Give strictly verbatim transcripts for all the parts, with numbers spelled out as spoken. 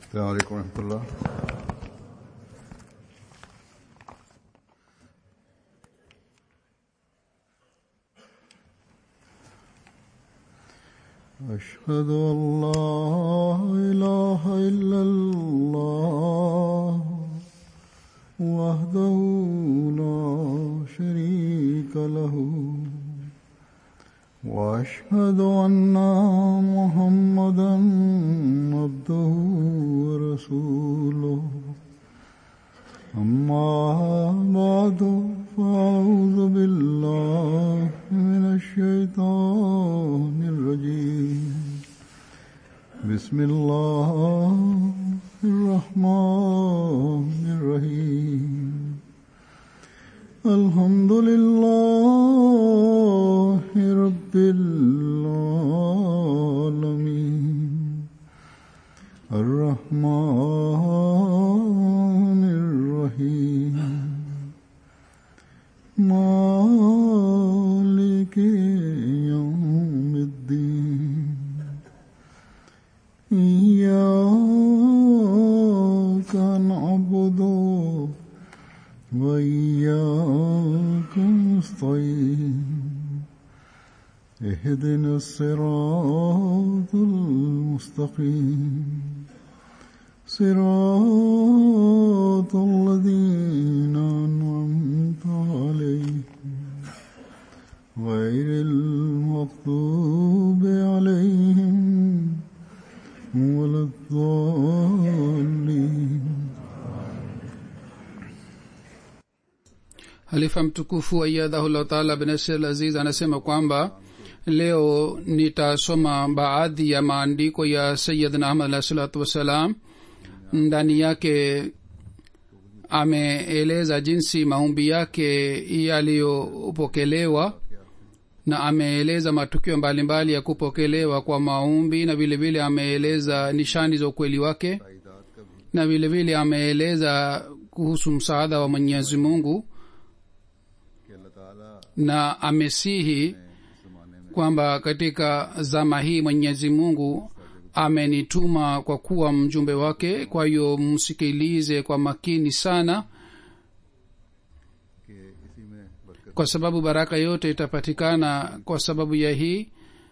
السلام عليكم ورحمة الله. أشهد أن لا إله إلا الله وحده لا شريك له وأشهد أن محمدا عبده ورسوله أما بعد فأعوذ بالله من الشيطان الرجيم بسم الله الرحمن الرحيم الحمد لله رب العالمين الرحمن الرحيم مالك يوم الدين إياك نعبد وإياك نستعين اهدنا الصراط المستقيم صراط الذين أنعمت عليهم غير المغضوب عليهم ولا الضالين. Halifa mtukufu ayyadahullah ta'ala bin Nasir Aziz anasema kwamba leo nitasoma baadhi ya maandiko ya Sayyidina Ahmad alayhi salatu wasalam. Ndani yake ameeleza jinsi maombi yake yaliyopokelewa na ameeleza matukio mbalimbali ya kupokelewa kwa maombi, na vile vile ameeleza nishani za ukweli wake, na vile vile ameeleza kuhusu msaada wa Mwenyezi Mungu, na amesihi kwamba katika zama hii Mwenyezi Mungu amenituma kwa kuwa mjumbe wake. Kwa hiyo msikilize kwa makini sana, kwa sababu baraka yote itapatikana kwa sababu ya hii,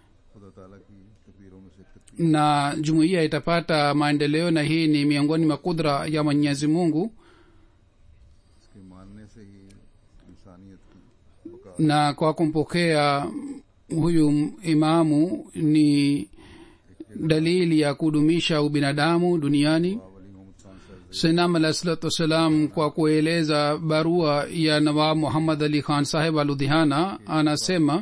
na jumuiya itapata maendeleo, na hii ni miongoni mwa kudra ya Mwenyezi Mungu. Na kwa kumpokea huyu imamu ni dalili ya kudumisha ubinadamu duniani. Sayyidina alayhi salatu wasalam kwa kueleza barua ya Nawab Muhammad Ali Khan Sahib al-Ludhiana anasema,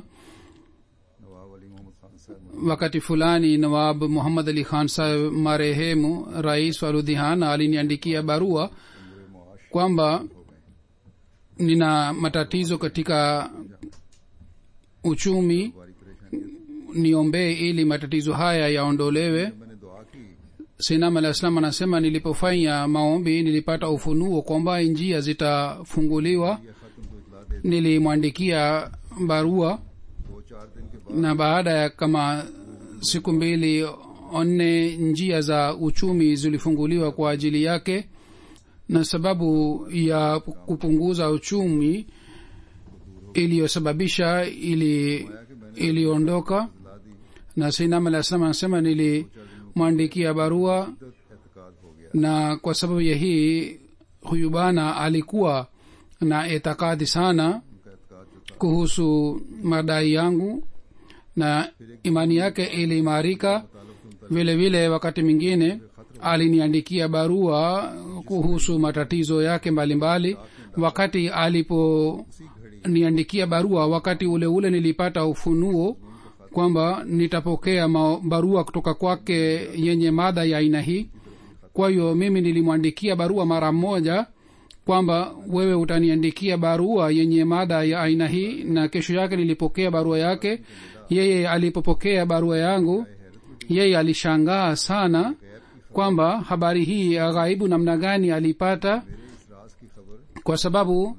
wakati fulani Nawab Muhammad Ali Khan Sahib marehemu rais wa Ludhiana aliniandikia barua kwamba nina matatizo katika uchumi, niombee ili matatizo haya yaondolewe. Sayyidina alayhi salam anasema, nilipofanya maombi nilipata ufunuo kwamba njia zitafunguliwa. Nilimwandikia barua, na baada ya kama siku mbili nne njia za uchumi zilifunguliwa kwa ajili yake, na sababu ya kupunguza uchumi iliyosababisha ili iliondoka. Na Sayyidina alayhi salam anasema, nilimwandikia barua, na kwa sababu ya hii huyu bana alikuwa na itikadi sana kuhusu madai yangu, na imani yake iliimarika. Vile vile wakati mwingine aliniandikia barua kuhusu matatizo yake mbalimbali mbali. Wakati aliponiandikia barua, wakati ule ule nilipata ufunuo kwamba nitapokea barua kutoka kwake yenye mada ya aina hii. Kwa hiyo mimi nilimwandikia barua mara moja kwamba wewe utaniandikia barua yenye mada ya aina hii, na kesho yake nilipokea barua yake. Yeye alipopokea barua yangu, yeye alishangaa sana kwamba habari hii ya ghaibu namna gani alipata, kwa sababu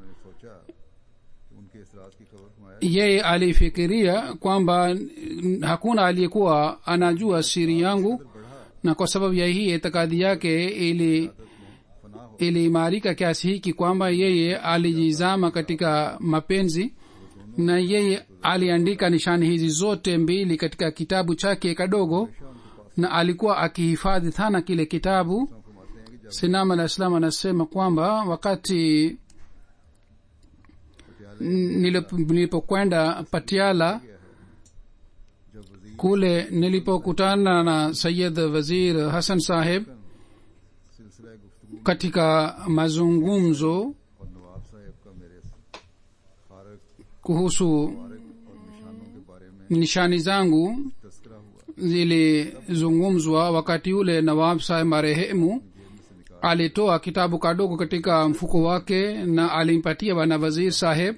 yeye alifikiria kwamba hakuna aliyekuwa anajua siri yangu, na kwa sababu ya hii itikadi yake ili iliimarika kiasi hiki kwamba yeye alijizama katika mapenzi, na yeye aliandika nishani hizi zote mbili katika kitabu chake kadogo, na alikuwa akihifadhi sana kile kitabu. Sinam alayhi salam anasema kwamba wakati nilipokwenda Patiala kule, nilipokutana na Sayyid Wazir Hassan Saheb katika mazungumzo kuhusu nishani zangu zilizungumzwa, wakati ule Nawab Saheb marehemu alitoa kitabu kadogo katika mfuko wake na alimpatia bwana Wazir Saheb,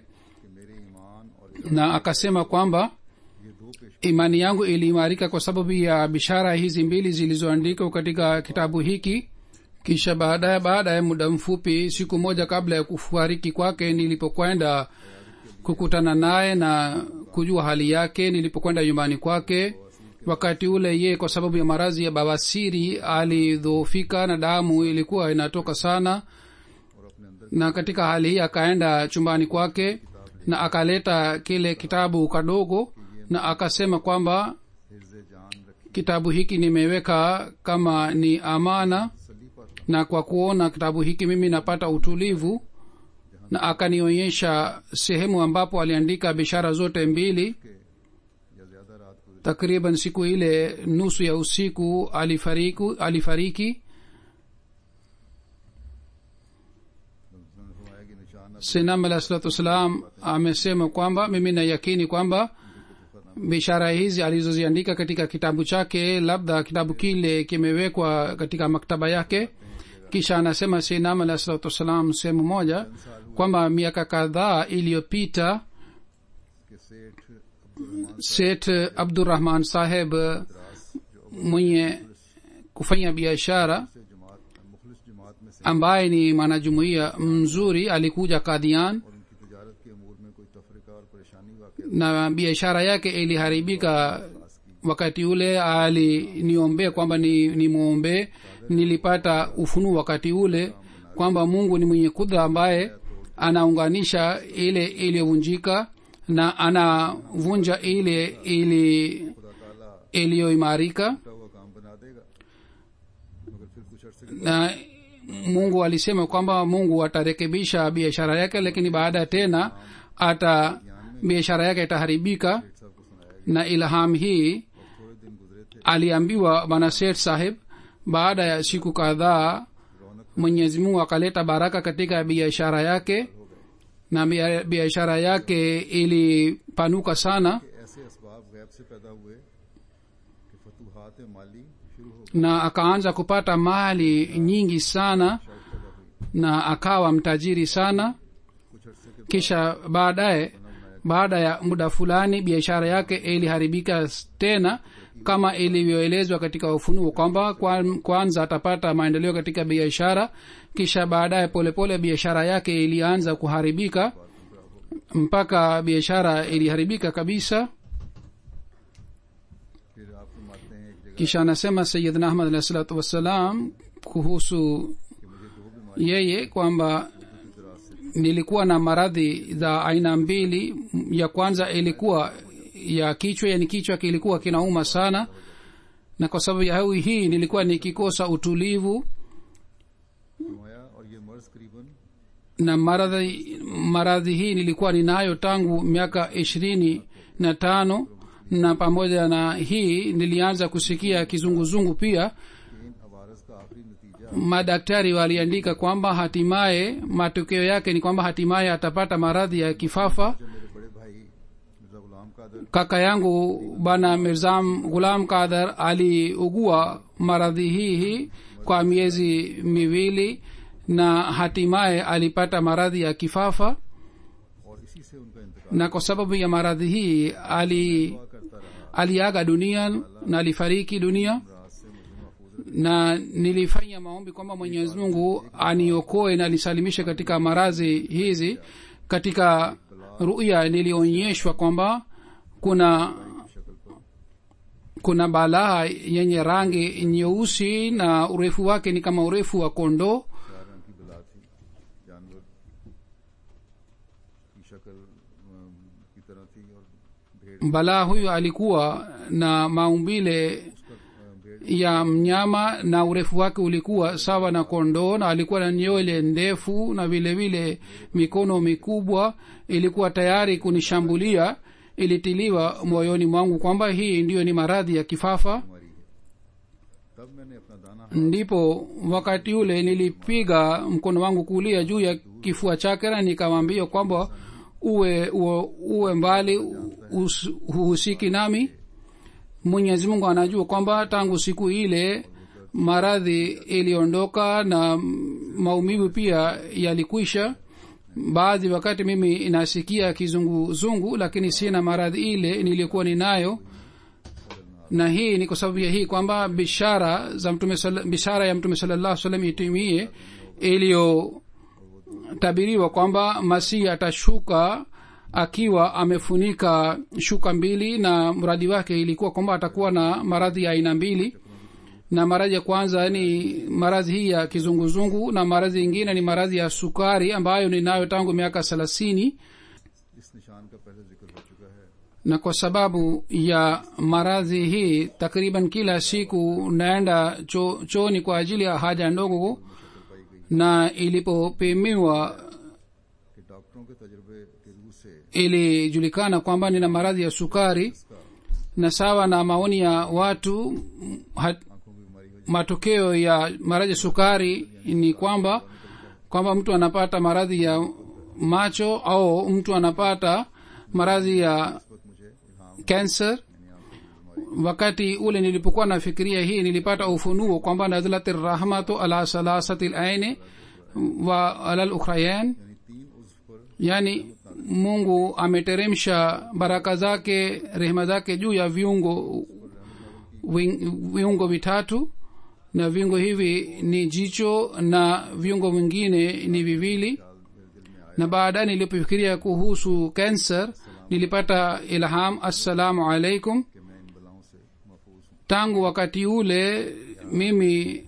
na akasema kwamba imani yangu iliimarika kwa sababu ya bishara hizi mbili zilizoandikwa katika kitabu hiki. Kisha baadaye baada ya muda mfupi, siku moja kabla ya kufariki kwake, nilipokwenda kukutana naye na kujua hali yake, nilipokwenda nyumbani kwake, wakati ule ye kwa sababu ya maradhi ya bawasiri alidhoofika na damu ilikuwa inatoka sana, na katika hali hii akaenda chumbani kwake na akaleta kile kitabu kadogo na akasema kwamba kitabu hiki nimeweka kama ni amana, na kwa kuona kitabu hiki mimi napata utulivu. Na akanionyesha sehemu ambapo aliandika bishara zote mbili. Takriban siku ile nusu ya usiku alifariki, alifariki. Sinam alayhi salatu wasalam amesema kwamba mimi na yakini kwamba bishara hizi alizoziandika katika kitabu chake, labda kitabu kile kimewekwa katika maktaba yake. Kisha anasema Sinam alayhi salatu wasalam sehemu moja kwamba miaka kadhaa iliyopita Seth Abdurrahman Saheb mwenye kufanya biashara ambaye ni mwanajumuiya mzuri alikuja Kadian, na biashara yake iliharibika. Wakati ule aliniombea kwamba ni, ni muombe. Nilipata ufunuo wakati ule kwamba Mungu ni mwenye kudra ambaye anaunganisha ile iliyovunjika na anavunja ile ili iliyoimarika. Na Mungu alisema kwamba Mungu atarekebisha biashara yake, lakini baada tena ata biashara yake itaharibika. Na ilham hii aliambiwa bwana Seth Sahib. Baada ya siku kadhaa Mwenyezi Mungu akaleta baraka katika biashara yake, na biashara yake ilipanuka sana, na akaanza kupata mali nyingi sana, na akawa mtajiri sana. Kisha baadaye baada ya muda fulani biashara yake iliharibika tena, kama ilivyoelezwa katika ufunuo kwamba kwanza atapata maendeleo katika biashara, kisha baadaye polepole biashara yake ilianza kuharibika mpaka biashara iliharibika kabisa. Kisha anasema Sayyidina Ahmad alayhi salatu wassalam kuhusu yeye kwamba nilikuwa na maradhi za aina mbili. Ya kwanza ilikuwa ya kichwa, yani kichwa kilikuwa kinauma sana, na kwa sababu ya hii nilikuwa nikikosa utulivu, na maradhi maradhi hii nilikuwa ninayo tangu miaka ishirini na tano, na pamoja na hii nilianza kusikia kizunguzungu pia. Madaktari waliandika kwamba hatimaye matokeo yake ni kwamba hatimaye atapata maradhi ya kifafa. Kaka yangu bana Mirzam Ghulam Qadar aliugua maradhi hii kwa miezi miwili, na hatimaye alipata maradhi ya kifafa, na kwa sababu ya maradhi hii ali aliaga dunia na alifariki dunia. Na nilifanya maombi kwamba Mwenyezi Mungu aniokoe na nisalimishe katika maradhi hizi. Katika ruya nilionyeshwa kwamba kuna kuna balaa yenye rangi nyeusi na urefu wake ni kama urefu wa kondoo. चार रंग की बला थी, जानवर की शक्ल अम, की तरह थी और भेड़ balaa huyu alikuwa na maumbile ya mnyama na urefu wake ulikuwa sawa na kondoo, na alikuwa na nywele ndefu na vile vile mikono mikubwa. Ilikuwa tayari kunishambulia. Ilitiliwa moyoni mwangu kwamba hii ndiyo ni maradhi ya kifafa. हमारी है। तब मैंने अपना दाना Ndipo wakati ule nilipiga mkono wangu kulia juu ya kifua chake na nikamwambia kwamba uwe, uwe, uwe mbali, us- huhusiki nami. Mwenyezi Mungu anajua kwamba tangu siku ile maradhi iliondoka na maumivu pia yalikwisha. Baadhi wakati mimi inasikia kizunguzungu, lakini sina maradhi ile nilikuwa ninayo, na hii ni kwa sababu ya hii kwamba bishara za mtume sala- bishara ya mtume sallallahu alaihi wasallam itimie iliyotabiriwa kwamba Masihi atashuka akiwa amefunika shuka mbili, na mradi wake ilikuwa kwamba atakuwa na maradhi ya aina mbili. Na maradhi ya kwanza ni maradhi hii ya kizunguzungu, na maradhi ingine ni maradhi ya sukari ambayo ninayo tangu miaka thelathini. इस निशान का पहले जिक्र हो चुका है। Na kwa sababu ya maradhi hii takriban kila siku naenda cho, chooni kwa ajili ya haja ndogo, na ilipopimiwa कि डॉक्टरों के तजुर्बे के रूह से ilijulikana kwamba nina maradhi ya sukari, na sawa na maoni ya watu hat, आंखों की बीमारी हो matokeo ya maradhi ya sukari ni kwamba kwamba mtu anapata maradhi ya macho au mtu anapata maradhi ya जाए। मुझे इल्हाम cancer. Wakati ule nilipokuwa nafikiria hii, nilipata ufunuo kwamba nazlati rahmatu ala salasati al-aini wa ala al-ukhrayan, यानी तीन उज़्व पर yani Mungu ameteremsha baraka zake, rehema zake juu ya viungo wing- viungo vitatu, na viungo hivi ni jicho na viungo vingine ni viwili. Na baadaye nilipofikiria kuhusu cancer nilipata ilham, assalamu alaikum. कि मैं इन बलाओं से महफूज हूँ। Tangu wakati ule mimi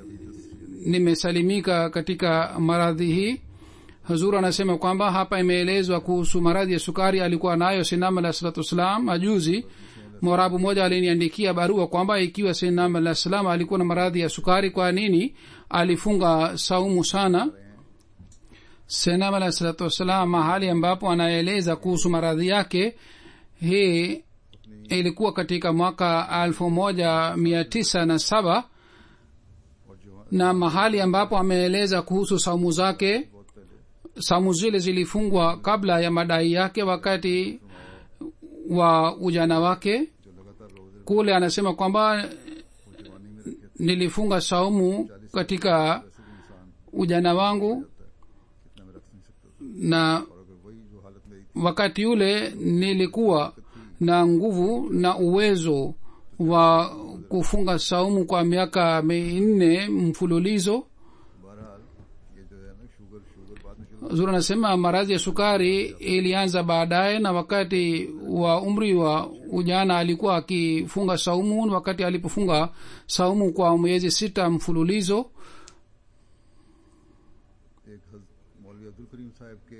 nimesalimika katika maradhi hii. Hazur anasema kwamba hapa imeelezwa kuhusu maradhi ya sukari alikuwa nayo Sayyidina Alayhi Salatu Wassalam. Majuzi mwarabu mmoja aliniandikia barua kwamba ikiwa Sayyidina Alayhi Salam alikuwa na maradhi ya sukari, kwa nini alifunga saumu sana. Sayyidina Alayhi Salatu Wassalam mahali ambapo anaeleza kuhusu maradhi yake hii ilikuwa katika mwaka elfu moja mia tisa na saba, और जो na mahali ambapo ameeleza kuhusu saumu zake, बहुत पहले saumu zile zilifungwa kabla ya madai yake wakati wa ujana wake. जो लगातार रोजे Kule anasema kwamba जवानी में रखे थे, nilifunga saumu katika ऐसे भी इंसान ujana wangu, कितना में रख नहीं सकता था। na और अगर वही जो हालत मेरी थी, wakati ule nilikuwa na nguvu na uwezo wa kufunga saumu kwa miaka minne mfululizo. बहरहाल ये जो है ना शुगर शुगर बाद में शुरू Zura anasema maradhi ya sukari ilianza baadaye, na wakati wa umri wa ujana alikuwa akifunga saumu, na wakati alipofunga saumu kwa miezi sita mfululizo. एक हज- मौलवी अब्दुल करीम साहब के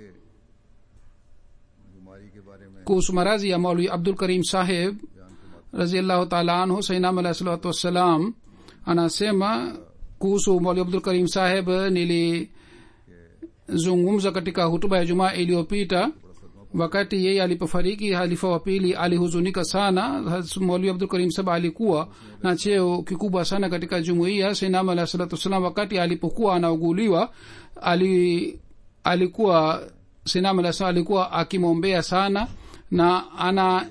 बीमारी के बारे में Kuhusu maradhi ya Maulwi Abdul Karim Saheb बयान फरमाते raziallahu taala anhu, Sayyidina Alayhi Salatu Wassalam anasema kuhusu Maulwi Abdul Karim Saheb, nilizungumza katika hutuba ya Jumaa iliyopita. Wakati yeye alipofariki halifa wa pili alihuzunika sana. Maulwi Abdul Karim Saheb alikuwa na cheo kikubwa sana katika jumuiya. Sayyidina Alayhi Salatu Wassalam wakati alipokuwa anauguliwa ali, alikuwa Sayyidina Alayhi Salatu alikuwa akimwombea sana, na anasema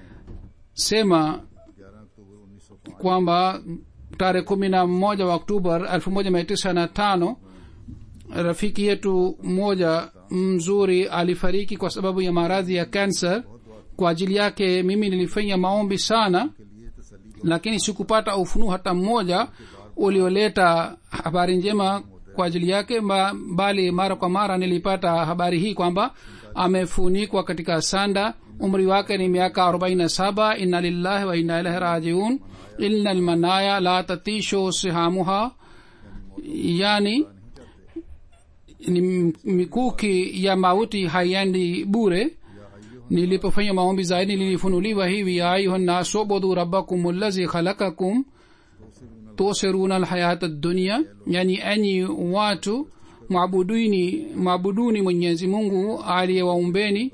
ग्यारह अक्टूबर उन्नीस सौ पाँच kwamba tarehe kumi na moja wa Oktoba elfu moja mia tisa na tano rafiki yetu mmoja mzuri alifariki kwa sababu ya maradhi ya kansa. Kwa ajili yake mimi nilifanya maombi sana, के लिए तसल्ली lakini sikupata ufunuo hata mmoja ulioleta habari njema kwa ajili yake, bali mara kwa mara nilipata habari hii kwamba amefunikwa katika sanda umri wake ni miaka arobaini na saba. inna lillahi wa inna ilaihi rajiun. inna almanaya la tatishu sihamuha, yani ni mikuki ya mauti haiendi bure. nilipofanya maombi zaidi nilifunuliwa hivi: ya ayuhan nasu ubudu rabbakum allazi khalaqakum tusiruna alhayata ad-dunya, yani enyi watu maabuduni maabuduni Mwenyezi Mungu aliyewaumbeni,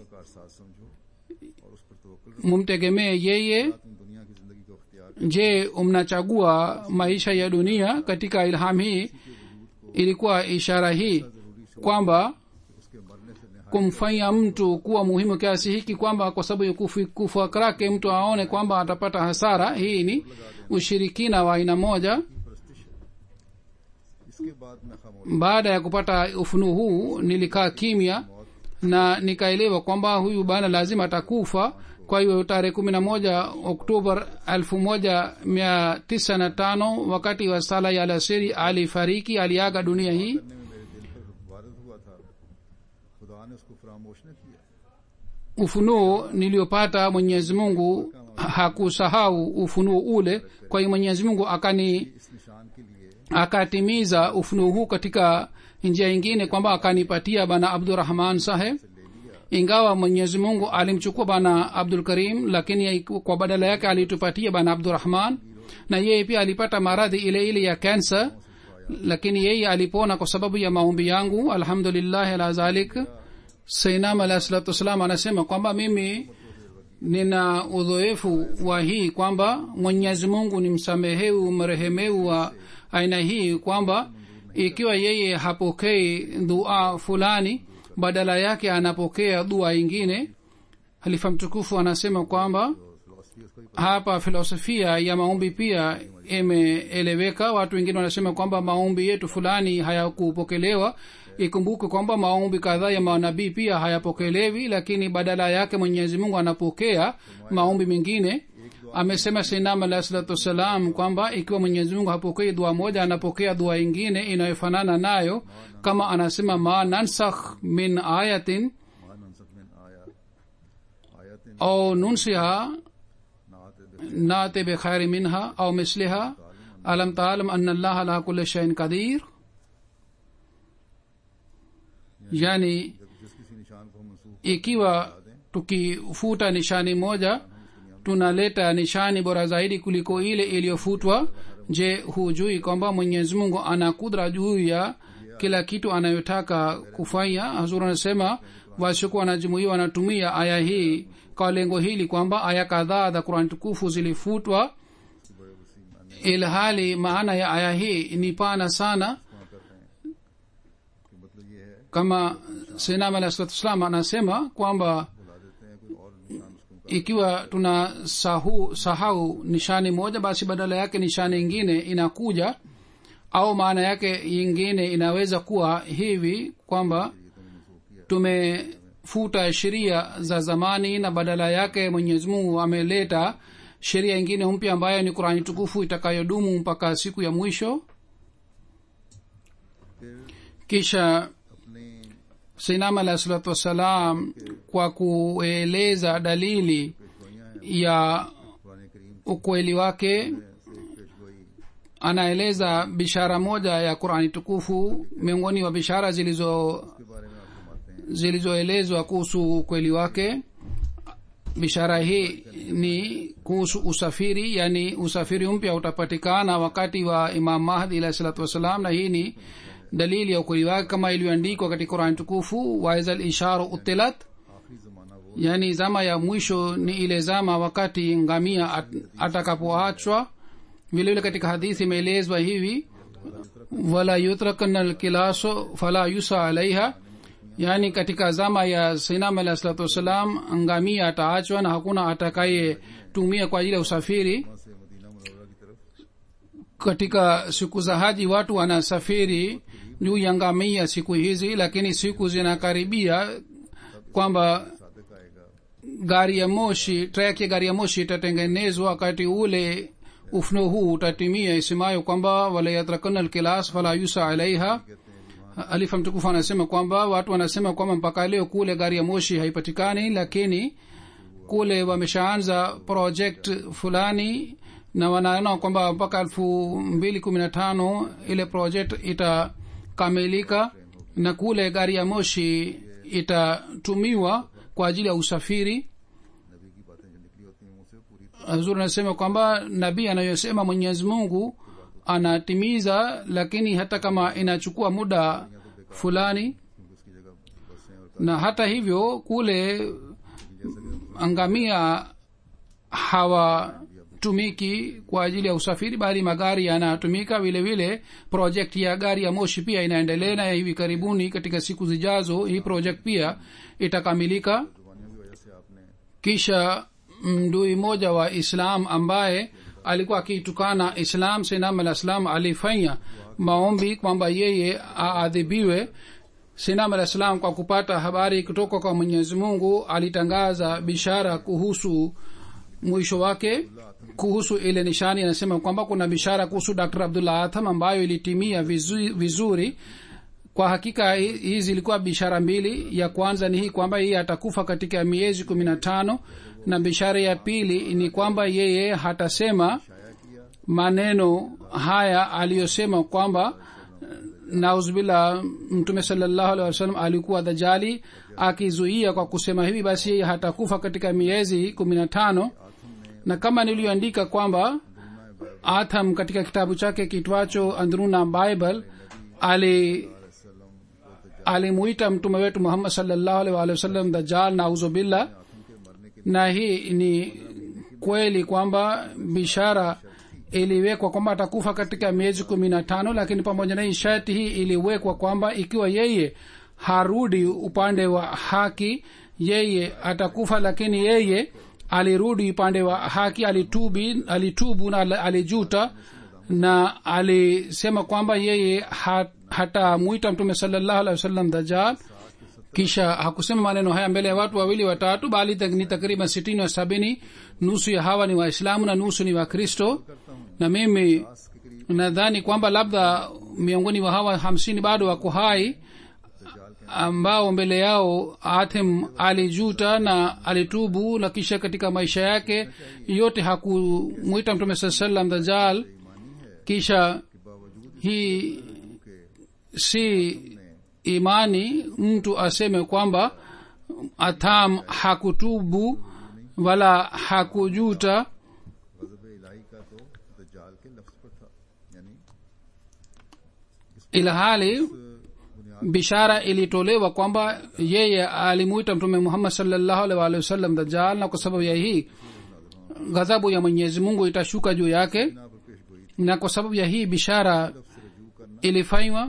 mumtegemee yeye. je mnachagua maisha ya dunia? katika ilham hii ilikuwa ishara hii kwamba kumfanya mtu kuwa muhimu kiasi hiki kwamba kwa sababu ya kufa kwake mtu aone kwamba atapata hasara. hii ni ushirikina wa aina moja. baada ya kupata ufunuo huu nilikaa kimya na nikaelewa kwamba huyu bana lazima atakufa. kwa hiyo tarehe kumi na moja Oktoba elfu moja mia tisa na tano wakati wa sala ya alasiri alifariki, aliaga dunia hii. ufunuo niliopata Mwenyezi Mungu hakusahau ufunuo ule. kwa hiyo Mwenyezi Mungu akani akatimiza ufunuo huu katika njia nyingine kwamba akanipatia bana Abdurrahman Saheb. ingawa Mwenyezi Mungu alimchukua bana Abdul Karim, lakini kwa badala yake alitupatia bana Abdurrahman, na yeye pia alipata maradhi ile ile ya kansa, lakini yeye alipona kwa sababu ya maombi yangu. alhamdulillah ala zalik. Sayyidina alayhi salatu wasalam anasema kwamba mimi nina udhoefu wa hii kwamba Mwenyezi Mungu ni msameheu mrehemeu wa aina hii, kwamba ikiwa yeye hapokei dua fulani badala yake anapokea dua ingine. Halifa mtukufu anasema kwamba hapa filosofia ya maombi pia imeeleweka. watu wengine wanasema kwamba maombi yetu fulani hayakupokelewa. ikumbuke kwamba maombi kadhaa ya manabii pia hayapokelewi, lakini badala yake Mwenyezi Mungu anapokea maombi mengine. amesema Sayyidina alayhi salatu wasalam kwamba ikiwa Mwenyezi Mungu hapokei dua moja anapokea dua ingine inayofanana nayo, kama anasema ma nansakh min ayatin au nunsiha nate bi khairi minha au misliha alam ta'lam anna allaha ala kulli shay'in qadir. yani ikiwa tukifuta nishani moja tunaleta nishani bora zaidi kuliko ile iliyofutwa. je hujui kwamba Mwenyezi Mungu ana kudra juu ya kila kitu anayotaka kufanya? Hazur anasema washuku wanajumuiya wanatumia aya hii kwa lengo hili kwamba aya kadhaa za Qur'an tukufu zilifutwa, ilhali maana ya aya hii ni pana sana. kama Sayyidina alayhi salatu wasallam anasema kwamba ikiwa tuna sahu, sahau nishani moja basi badala yake nishani nyingine inakuja, au maana yake nyingine inaweza kuwa hivi kwamba tumefuta sheria za zamani na badala yake Mwenyezi Mungu ameleta sheria nyingine mpya ambayo ni Qur'ani tukufu itakayodumu mpaka siku ya mwisho. kisha Sayyidina alayhi salatu wasalam kwa kueleza dalili ya ukweli wake anaeleza bishara moja ya Qur'ani tukufu miongoni wa bishara zilizo zilizoelezwa kuhusu ukweli wake. bishara hii ni kuhusu usafiri, yani usafiri mpya utapatikana wakati wa Imam Mahdi alayhi salatu wasalam, na hii ni dalili ya ukweli wake kama iliyoandikwa katika Qur'an tukufu wa izal isharu utilat, yani zama ya mwisho ni ile zama wakati ngamia at, atakapoachwa. vile vile katika hadithi imeelezwa hivi wala yutrakanna alkilasu fala yusa alaiha, yani katika zama ya Sayyidina alayhi salatu wasalam ngamia ataachwa na hakuna atakaye tumia kwa ajili ya usafiri. katika siku za haji watu wanasafiri juu ya ngamia siku hizi, lakini siku zinakaribia kwamba gari ya moshi track ya gari ya moshi itatengenezwa. wakati ule ufunuo huu utatimia isemayo kwamba wala yatrakana alkilas fala yusa alaiha. Alifa mtukufu anasema kwamba watu wanasema kwamba mpaka leo kule gari ya moshi haipatikani, lakini kule wameshaanza project fulani na wanaona kwamba mpaka elfu mbili kumi na tano ile project itakamilika na kule gari ya moshi itatumiwa kwa ajili ya usafiri. नबी की बातें जो निकली होती हैं उनसे पूरी Hazur anasema kwamba nabii anayosema Mwenyezi Mungu anatimiza, lakini hata kama inachukua muda fulani. क्योंकि उसकी जगह बसें और Na hata hivyo kule angamia hawatumiki kwa ajili ya usafiri, bali magari yanatumika. Vile vile project ya gari ya moshi pia inaendelea, na hivi karibuni katika siku zijazo hii project pia itakamilika. जुबानियों की वजह से आपने Kisha mdui mmoja wa Islam ambaye alikuwa akitukana Islam, Sinam al-Islam, alifanya maombi kwamba yeye aadhibiwe. Sinam al-Islam kwa kupata habari kutoka kwa Mwenyezi Mungu alitangaza bishara kuhusu mwisho wake, kuhusu ile nishani. Anasema kwamba kuna bishara kuhusu Dr. Abdullah Atham ambayo ilitimia vizuri, vizuri. Kwa hakika hizi zilikuwa bishara mbili. Ya kwanza ni hii kwamba yeye atakufa katika miezi kumi na tano, na bishara ya pili ni kwamba yeye hatasema maneno haya aliyosema kwamba nauzubillah mtume sallallahu alaihi wasallam alikuwa dajali. Akizuia kwa kusema hivi, basi yeye hatakufa katika miezi kumi na tano. Na kama niliyoandika kwamba Atham katika kitabu chake kitwacho Andruna Bible ali alimuita mtume wetu Muhammad sallallahu alaihi wasallam dajjal, nauzubillah. Na hii ni kweli kwamba bishara iliwekwa kwamba atakufa katika miezi kumi na tano, lakini pamoja na hii sharti hii iliwekwa kwamba ikiwa yeye harudi upande wa haki yeye atakufa. Lakini yeye alirudi upande wa haki, alitubi alitubu na alijuta, na alisema kwamba yeye hat, hatamuita mtume sallallahu alaihi wasallam dajjal. Kisha hakusema maneno haya mbele ya watu wawili watatu, bali ni takriban sitini wa sabini. Nusu ya hawa ni Waislamu na nusu ni Wakristo, na mimi nadhani kwamba labda miongoni wa hawa hamsini bado wako hai, ambao mbele yao Atham alijuta na alitubu, na kisha katika maisha yake yote hakumuita mtume sallallahu alaihi wasallam dajjal. Kisha hii si imani mtu aseme kwamba Atham hakutubu wala hakujuta. गज़ब इलाही का तो दज्जाल के लफ्ज पर था, यानी ilhali bishara ilitolewa kwamba yeye alimuita mtume Muhammad sallallahu alaihi wasallam dajjal, na kwa sababu ya hii ghadhabu ya Mwenyezi Mungu itashuka juu yake. Na kwa sababu ya hii bishara ilifanywa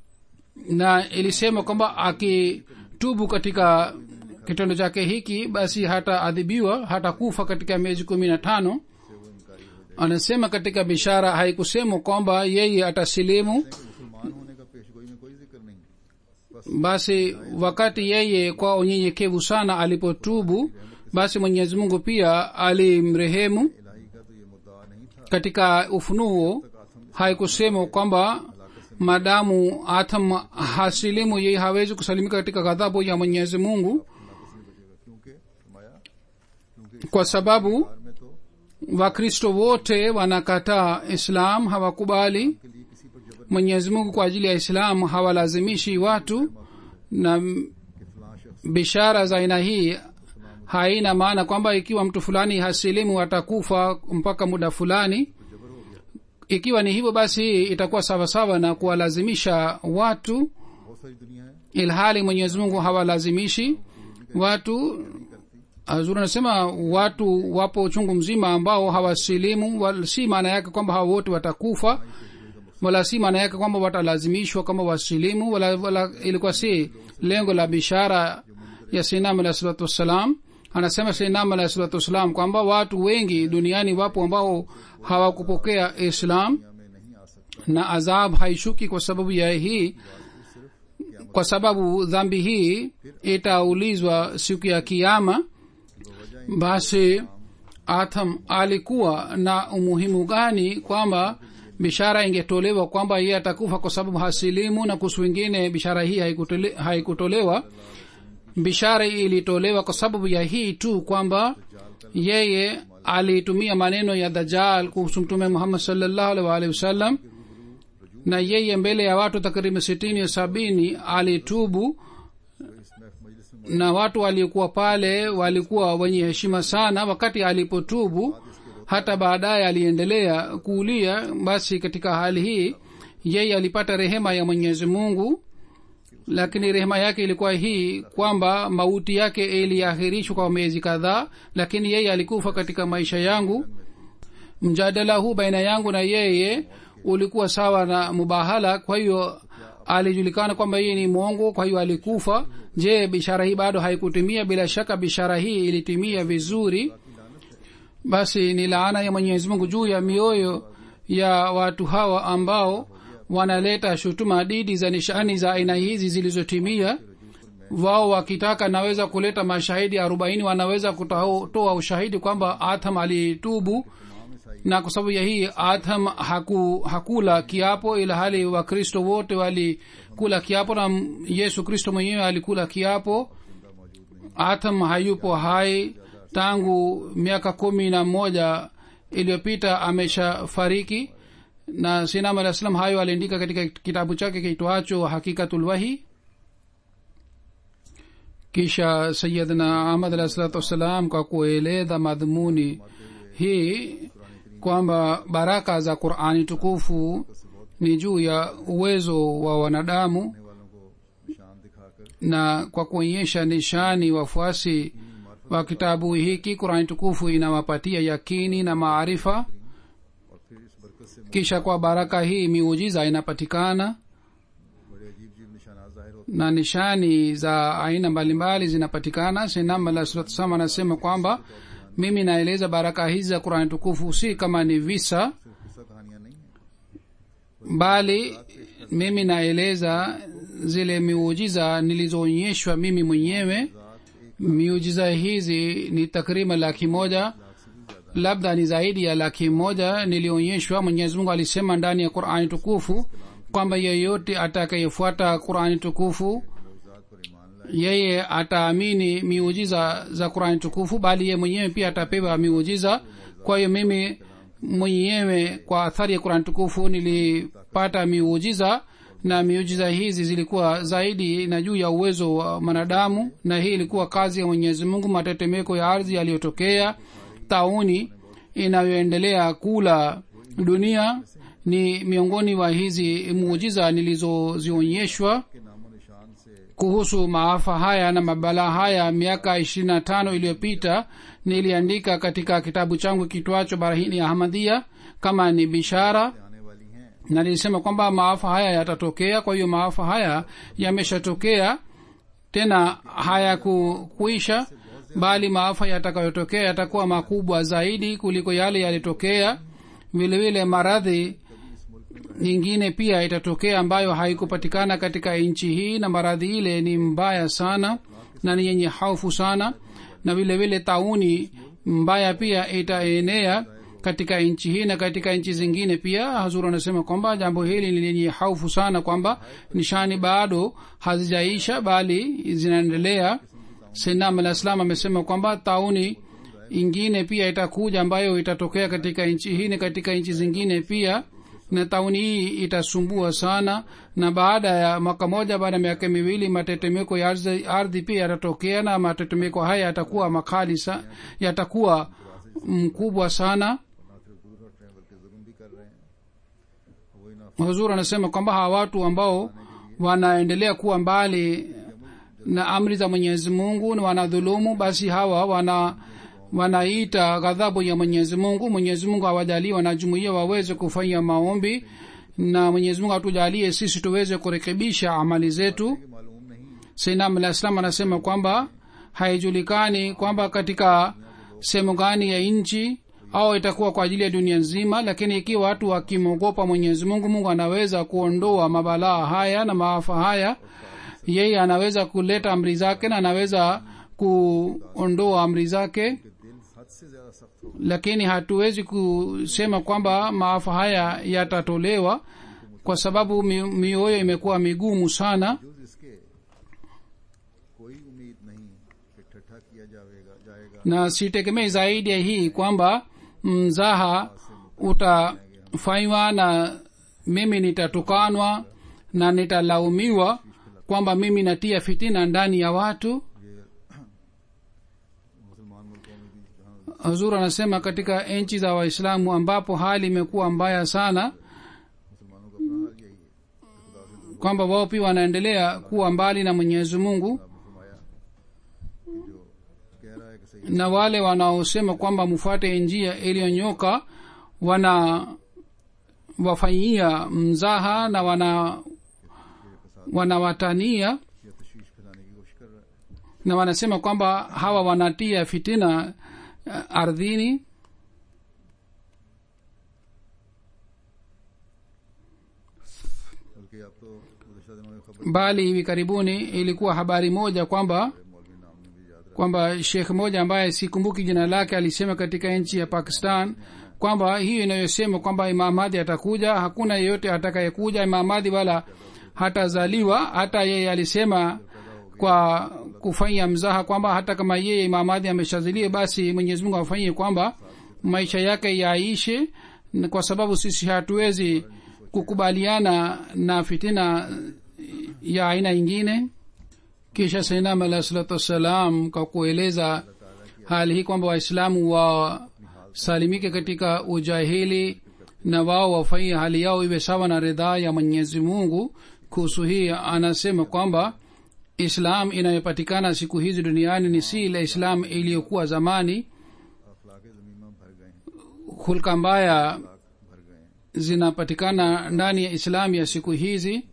na ilisema kwamba akitubu katika kitendo chake hiki basi hata adhibiwa, hata kufa katika miezi kumi na tano. Anasema katika bishara haikusema kwamba yeye atasilimu. मुसलमान होने का पेशगोई में कोई जिक्र नहीं। Basi wakati yeye kwa unyenyekevu sana alipotubu, basi Mwenyezi Mungu pia alimrehemu. इलाही का तो ये मुद्दा नहीं था। Katika ufunuo haikusema kwamba madamu Atham hasilimu yeye hawezi kusalimika katika ghadhabu ya Mwenyezi Mungu, क्योंकि फरमाया क्योंकि kwa sababu में तो Wakristo wote wanakataa Islam, hawakubali के लिए किसी पर जबर Mwenyezi Mungu kwa ajili ya Islam, hawalazimishi watu. Na के फलां शख्स bishara za aina hii haina maana kwamba ikiwa mtu fulani hasilimu atakufa mpaka muda fulani. Ikiwa ni hivyo, basi hii itakuwa sawasawa na kuwalazimisha watu, बहुत सारी दुनिया है ilhali Mwenyezi Mungu hawalazimishi watu. Hazur anasema watu wapo chungu mzima ambao hawasilimu, wala si maana yake kwamba hao wote watakufa, wala si maana yake kwamba watalazimishwa kama wasilimu, wala, wala ilikuwa si lengo la bishara ya Sinam alayhi salatu wassalam. Anasema Sinam alayhi salatu wassalam kwamba watu wengi duniani wapo ambao hawakupokea Islam, में नहीं आ सकता। na azab haishuki kwa sababu ya hii, kwa sababu dhambi hii itaulizwa siku ya Kiyama. Basi Atham alikuwa na umuhimu gani kwamba bishara ingetolewa kwamba yeye atakufa kwa sababu hasilimu, na kuhusu wengine bishara hii haikutole, haikutolewa. bishara ilitolewa kwa sababu ya hii tu kwamba yeye alitumia maneno ya dajjal kuhusu mtume muhammad sallallahu alaihi wasallam, na yeye mbele ya watu takriban sitini ya sabini alitubu, na watu waliokuwa pale walikuwa wenye heshima sana. Wakati alipotubu, hata baadaye aliendelea kuulia. Basi katika hali hii yeye alipata rehema ya mwenyezi mungu, lakini rehema yake ilikuwa hii kwamba mauti yake iliahirishwa kwa miezi kadhaa, lakini yeye alikufa katika maisha yangu. mjadala huu baina yangu na yeye ulikuwa sawa na mubahala, kwa hiyo alijulikana kwamba yeye ni mwongo, kwa hiyo alikufa. Je, bishara hii bado haikutimia? Bila shaka bishara hii ilitimia vizuri. Basi ni laana ya mwenyezi mungu juu ya mioyo ya watu hawa ambao wanaleta shutuma didi za nishani za aina hizi zilizotimia. Wao wakitaka naweza kuleta mashahidi arobaini, wanaweza kutoa ushahidi kwamba Atham alitubu, na kwa sababu ya hii Atham haku, hakula kiapo, ila hali wakristo wote walikula kiapo na Yesu Kristo mwenyewe alikula kiapo. Atham hayupo hai tangu miaka kumi na moja iliyopita, amesha fariki. Na Sinam alayhi salam hayo aliandika katika kitabu chake kiitwacho Hakikatul Wahi. Kisha Sayyidina Ahmad alayhi salatu wassalam kwa kueleza madhumuni hii kwamba baraka za Qur'ani tukufu ni juu ya uwezo wa wanadamu, na kwa kuonyesha nishani wafuasi wa kitabu hiki Qur'ani tukufu inawapatia yakini na maarifa. Kisha kwa baraka hii miujiza inapatikana na nishani za aina mbalimbali zinapatikana. Sinam alayhi salatu wasallam anasema kwamba mimi naeleza baraka hizi za Qur'ani tukufu si kama ni visa, bali mimi naeleza zile miujiza nilizoonyeshwa mimi mwenyewe. Miujiza hizi ni takriban laki moja, labda ni zaidi ya laki moja nilionyeshwa. Mwenyezi Mungu alisema ndani ya Qur'ani tukufu kwamba yeyote atakayefuata Qur'ani tukufu yeye ataamini miujiza za Qur'ani tukufu, bali yeye mwenyewe pia atapewa miujiza. Kwa hiyo mimi mwenyewe kwa athari ya Qur'ani tukufu nilipata miujiza, na miujiza hizi zilikuwa zaidi na juu ya uwezo wa wanadamu, na hii ilikuwa kazi ya Mwenyezi Mungu. Matetemeko ya ardhi yaliyotokea, tauni inayoendelea kula dunia ni miongoni wa hizi muujiza nilizozionyeshwa. Kuhusu maafa haya na mabala haya miaka ishirini na tano iliyopita niliandika katika kitabu changu kitwacho Barahini ya Ahmadiyya kama ni bishara, na nilisema kwamba maafa haya yatatokea. Kwa hiyo maafa haya yameshatokea, tena hayakuisha, bali maafa yatakayotokea yatakuwa makubwa zaidi kuliko yale yalitokea. Vile vile maradhi nyingine pia itatokea ambayo haikupatikana katika nchi hii, na maradhi ile ni mbaya sana na ni yenye hofu sana. Na vile vile tauni mbaya pia itaenea katika nchi hii na katika nchi zingine pia. Hazur anasema kwamba jambo hili ni lenye hofu sana, kwamba nishani bado hazijaisha bali zinaendelea. Sayyidina al-Islam amesema kwamba tauni ingine pia itakuja ambayo itatokea katika nchi hii na katika nchi zingine pia, na tauni hii itasumbua sana. Na baada ya mwaka moja, baada ya miaka miwili, matetemeko ya ardhi pia yatatokea, na matetemeko haya yatakuwa makali sana, yatakuwa mkubwa sana. Huzur anasema kwamba hawa watu ambao wanaendelea kuwa mbali na amri za Mwenyezi Mungu na wanadhulumu, basi hawa wana wanaita ghadhabu ya Mwenyezi Mungu. Mwenyezi Mungu awajalie wanajumuiya waweze kufanya maombi, na Mwenyezi Mungu atujalie sisi tuweze kurekebisha amali zetu. Sayyidina al-Islam anasema kwamba haijulikani kwamba katika sehemu gani ya nchi au itakuwa kwa ajili ya dunia nzima, lakini ikiwa watu wakimogopa Mwenyezi Mungu, Mungu anaweza kuondoa mabalaa haya na maafa haya. Yeye anaweza kuleta amri zake na anaweza kuondoa amri zake, lakini hatuwezi kusema kwamba maafa haya yatatolewa kwa sababu mioyo imekuwa migumu sana. na sitegemei zaidi ya hii kwamba mzaha utafanywa na mimi nitatukanwa na nitalaumiwa kwamba mimi natia fitina ndani ya watu. Huzur anasema katika nchi za waislamu ambapo hali imekuwa mbaya sana kwamba wao pia wanaendelea kuwa mbali na Mwenyezi Mungu, na wale wanaosema kwamba mfuate njia iliyonyoka wana wafanyia mzaha na wana wanawatania na wanasema kwamba hawa wanatia fitina uh, ardhini. Bali hivi karibuni ilikuwa habari moja kwamba kwamba sheikh moja ambaye sikumbuki jina lake alisema katika nchi ya Pakistan kwamba hiyo inayosema kwamba Imam Mahdi atakuja, hakuna yeyote atakayekuja Imam Mahdi wala hatazaliwa. Hata yeye alisema kwa kufanya mzaha kwamba hata kama yeye Imam Mahdi ameshazaliwa basi Mwenyezi Mungu afanyie kwamba maisha yake yaishe, kwa sababu sisi hatuwezi kukubaliana na fitina ya aina nyingine. Kisha Sayyidina Alayhi salatu wassalam kwa kueleza hali hii kwamba waislamu wasalimike katika ujahili na wao wafanye hali yao iwe sawa na ridhaa ya Mwenyezi Mungu. Kuhusu hii anasema kwamba Islam inayopatikana siku hizi duniani ni si ile Islam iliyokuwa zamani. Hulka mbaya zinapatikana ndani ya Islam ya siku hizi,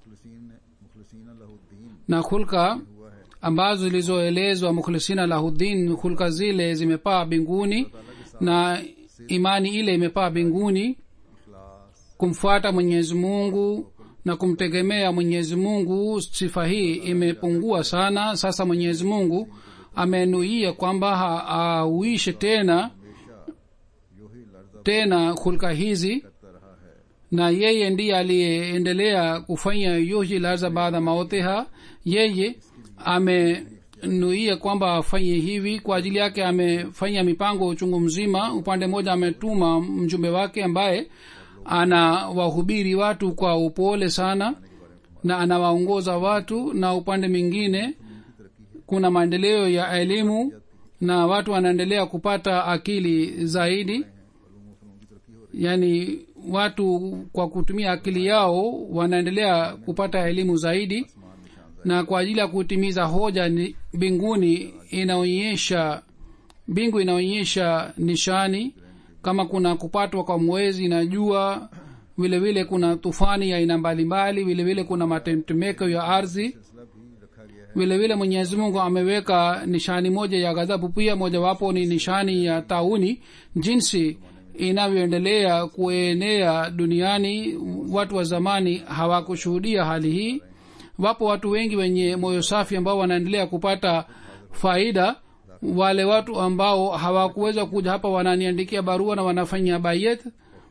na hulka ambazo zilizoelezwa mukhlisina lahuddin, hulka zile zimepaa mbinguni na imani ile imepaa mbinguni. Kumfuata Mwenyezi Mungu na kumtegemea Mwenyezi Mungu, sifa hii imepungua sana. Sasa Mwenyezi Mungu amenuia kwamba hauishe tena tena hulka hizi, na yeye ndiye aliyeendelea kufanya yuhyi larza baada mautiha. Yeye amenuia kwamba afanye hivi kwa ajili yake. Amefanya mipango uchungu mzima. Upande mmoja ametuma mjumbe wake ambaye anawahubiri watu kwa upole sana na anawaongoza watu, na upande mwingine kuna maendeleo ya elimu na watu wanaendelea kupata akili zaidi. Yani watu kwa kutumia akili yao wanaendelea kupata elimu zaidi, na kwa ajili ya kutimiza hoja mbinguni inaonyesha mbingu inaonyesha nishani kama kuna kupatwa kwa mwezi na jua, vile vile kuna tufani ya aina mbalimbali, vile vile kuna matetemeko ya ardhi. Vile vile Mwenyezi Mungu ameweka nishani moja ya ghadhabu pia, mojawapo ni nishani ya tauni. Jinsi inavyoendelea kuenea duniani, watu wa zamani hawakushuhudia hali hii. Wapo watu wengi wenye moyo safi ambao wanaendelea kupata faida. Wale watu ambao hawakuweza kuja hapa wananiandikia barua na wanafanya bayat.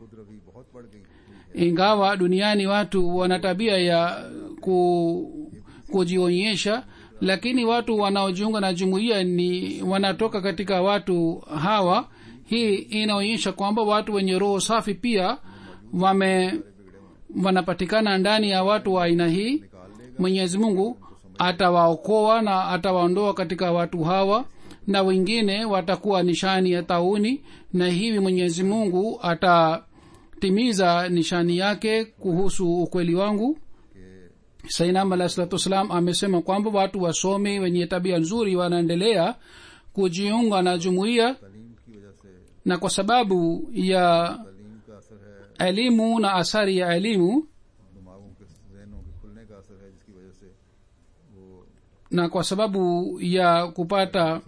Ingawa duniani watu wana tabia ya ku, kujionyesha, lakini watu wanaojiunga na jumuiya ni wanatoka katika watu hawa. Hii inaonyesha kwamba watu wenye roho safi pia wame wanapatikana ndani ya watu wa aina hii. Mwenyezi Mungu atawaokoa na atawaondoa katika watu hawa, na wengine watakuwa nishani ya tauni, na hivi Mwenyezi Mungu atatimiza nishani yake kuhusu ukweli wangu. Sayyidina Alayhi salatu wassalam amesema kwamba watu wasomi wenye tabia nzuri wanaendelea kujiunga na jumuiya, na kwa sababu ya elimu na athari ya elimu na kwa sababu ya kupata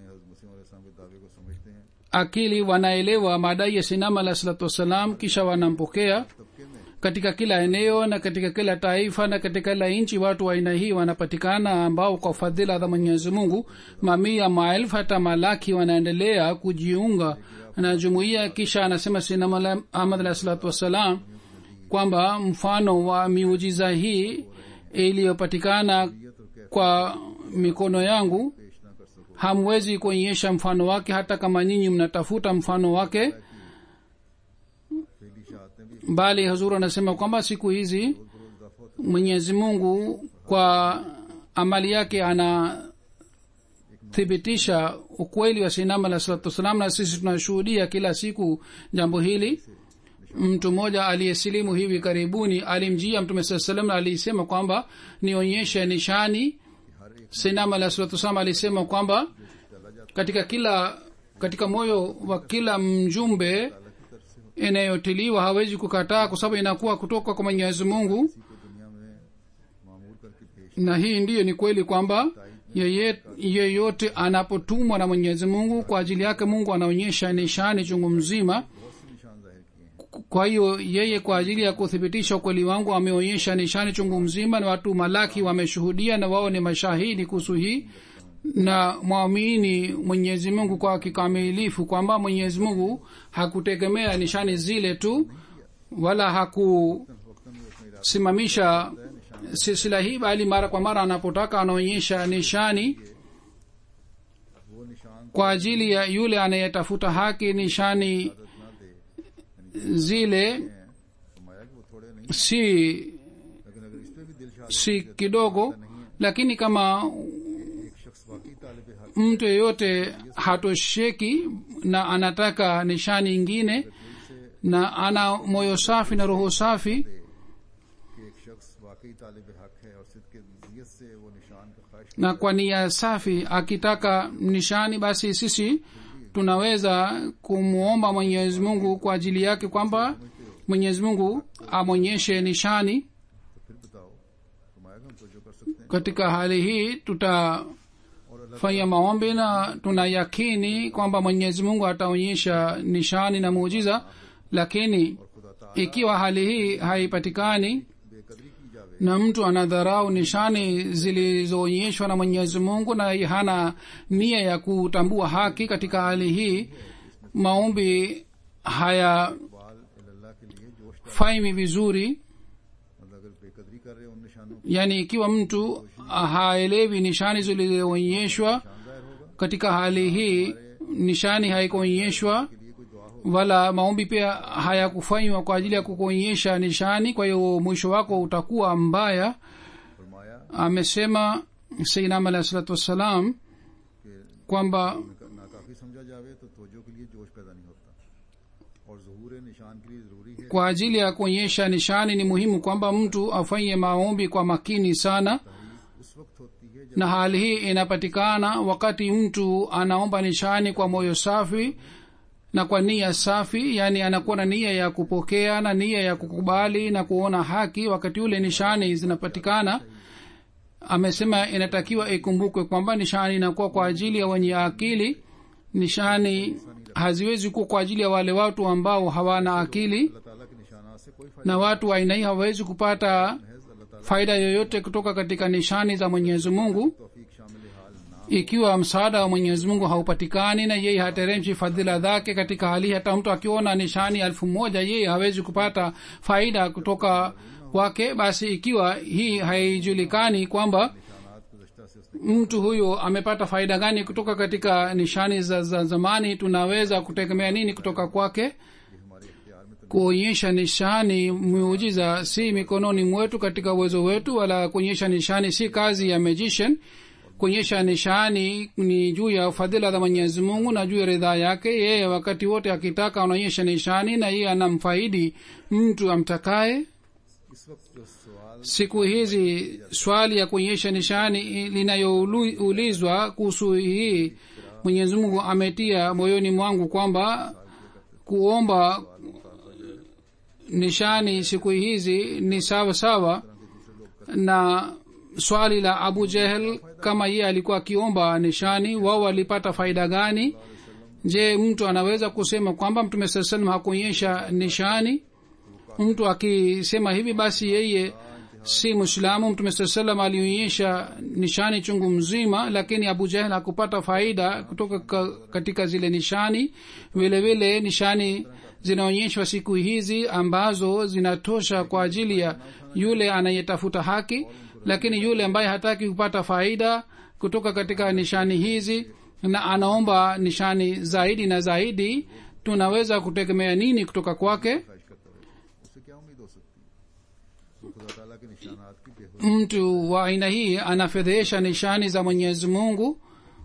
akili wanaelewa madai ya Sayyidina Alayhi salatu wassalam, kisha wanampokea katika kila eneo na katika kila taifa na katika kila nchi. Watu wa aina hii wanapatikana ambao kwa fadhila za Mwenyezi Mungu mamia maelfu hata malaki wanaendelea kujiunga na jumuiya. Kisha anasema Sayyidina Ahmad alayhi salatu wassalam kwamba mfano wa miujiza hii iliyopatikana kwa mikono yangu hamwezi kuonyesha mfano wake hata kama nyinyi mnatafuta mfano wake. फेली शहादतें भी Bali huzuru anasema kwamba siku hizi रोज इजाफा होता mwenyezi mungu kwa amali yake anathibitisha ukweli wa sinama la salatu wassalam, na sisi tunashuhudia kila siku jambo hili. Mtu mmoja aliyesilimu hivi karibuni alimjia mtume saa salam na alisema kwamba nionyeshe nishani. sinama la salatu wassalam alisema kwamba katika kila katika moyo wa kila mjumbe inayotiliwa hawezi kukataa, kwa sababu inakuwa kutoka kwa mwenyezi mungu. को दुनिया में मामूर करके पेश Na hii ndiyo ni kweli kwamba yeye- yeyote anapotumwa na mwenyezi mungu kwa ajili yake mungu anaonyesha nishani chungu mzima. बहुत से निशान जाहिर किए हैं। Kwa hiyo yeye kwa ajili ya kuthibitisha ukweli wangu ameonyesha nishani chungu mzima, na watu malaki wameshuhudia na wao ni mashahidi kuhusu hii. Na mwamini mwenyezi mungu kwa kikamilifu kwamba mwenyezi mungu hakutegemea nishani zile tu, wala hakusimamisha silsila hii, bali mara kwa mara anapotaka anaonyesha nishani वो निशान kwa ajili ya yule anayetafuta haki. Nishani ना दे zile फरमाया कि वो थोड़े नहीं, si लेकिन अगर इस पे भी दिल शाद si kidogo, lakini kama एक शख्स वाकई तालिब हक mtu yeyote hatosheki na anataka nishani ingine na ana moyo safi na roho safi, कि एक शख्स वाकई तालिब हक है और सिद्क नियत से वो निशान का ख्वाहिश na kwa nia safi akitaka nishani, basi sisi tunaweza kumwomba mwenyezi mungu kwa ajili yake kwamba mwenyezi mungu amwonyeshe nishani. तो फिर बताओ फरमाया कि हम तो जो कर सकते हैं Katika hali hii tutafanya maombi na tuna yakini kwamba mwenyezi mungu ataonyesha nishani na muujiza. Lakini खुदा ताला ikiwa hali hii haipatikani बेकदरी की जावे na mtu anadharau nishani zilizoonyeshwa na mwenyezi mungu na hana nia ya kutambua haki, katika hali hii maombi hayafanywi बाल अल्लाह के लिए जोश vizuri. मतलब अगर बेकदरी कर रहे हैं उन निशानों Yani ikiwa mtu haelewi nishani zilizoonyeshwa, शान जाहिर होगा katika hali hii nishani haikuonyeshwa के लिए कोई दुआ हो wala maombi pia hayakufanywa kwa ajili ya kukuonyesha nishani, kwa hiyo mwisho wako utakuwa mbaya. फरमाया Amesema sayyidina alayhi salatu wassalam kwamba नाकाफी समझा जावे तो तवज्जो के लिए जोश पैदा नहीं होता और ज़हूर निशान के लिए जरूरी है kwa ajili ya kuonyesha nishani ni muhimu kwamba mtu afanye maombi kwa makini sana, उस वक्त होती है जब na hali hii inapatikana wakati mtu anaomba nishani kwa moyo safi na kwa nia safi, yani anakuwa na nia ya kupokea na nia ya kukubali na kuona haki. Wakati ule nishani zinapatikana. Amesema inatakiwa ikumbukwe kwamba nishani inakuwa kwa ajili ya wenye akili. Nishani haziwezi kuwa kwa ajili ya wale watu ambao hawana akili, अल्लाह ताला के निशानात से कोई फायदा na watu wa aina hii hawawezi kupata है। अल्लाह ताला faida yoyote kutoka katika nishani za mwenyezi mungu तौफीक शामिल हाल ना ikiwa msaada wa mwenyezi mungu haupatikani na yeye hateremshi fadhila zake. Katika hali hii hata mtu akiona nishani elfu moja yeye hawezi kupata faida kutoka kwake. Basi ikiwa hii haijulikani kwamba निशानात गुज़श्ता से उसने mtu huyo amepata faida gani kutoka katika nishani za, za zamani, tunaweza kutegemea nini kutoka kwake? हमारे इख्तियार में तो Kuonyesha nishani miujiza si mikononi mwetu katika uwezo wetu, wala kuonyesha nishani si kazi ya magician. Kuonyesha nishani ni juu ya fadhila za mwenyezi mungu na juu ya ridhaa yake. Yeye wakati wote akitaka anaonyesha nishani na yeye anamfaidi mtu amtakaye. इस वक्त जो सवाल Siku hizi swali ya kuonyesha nishani linayoulizwa kuhusu hii, mwenyezi mungu ametia moyoni mwangu kwamba kuomba nishani siku hizi ni sawa sawa na swali la Abu Jahel, kama yeye alikuwa akiomba nishani, wao walipata faida gani? Je, mtu anaweza kusema kwamba mtume sallallahu alayhi wasallam hakuonyesha nishani? Mtu akisema hivi basi yeye si Muislamu. Mtume sallallahu alayhi wasallam alionyesha nishani chungu mzima, lakini Abu Jahel hakupata faida kutoka katika zile nishani. Vile vile nishani zinaonyeshwa siku hizi ambazo zinatosha kwa ajili ya yule anayetafuta haki, lakini yule ambaye hataki kupata faida kutoka katika nishani hizi, na anaomba nishani zaidi na zaidi, tunaweza kutegemea nini kutoka kwake? ख्वाहिश करता रहे, उससे क्या उम्मीद हो सकती है? तो खुदा ताला के निशानात की बेहूदी mtu wa aina hii anafedhesha nishani za mwenyezi mungu.